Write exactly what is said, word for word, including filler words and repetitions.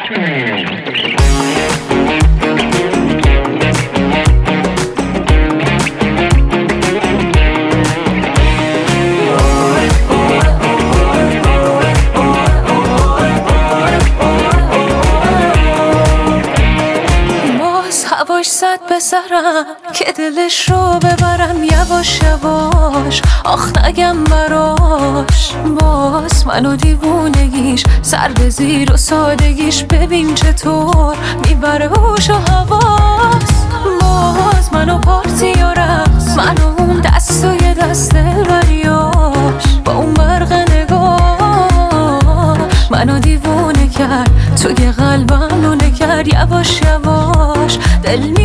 هواش زد به سرم که دلش رو ببرم یواش یواش، آخ نگم براش. باز منو دیوونگیش سر به زیر و سادگیش، ببین چطور میبره هوش و حواس. باز منو پارتی و رقص، منو اون دست و یه دست دلبریاش، با اون برق نگاه منو دیوونه کرد، توی قلبم لونه کرد. یواش یواش دل می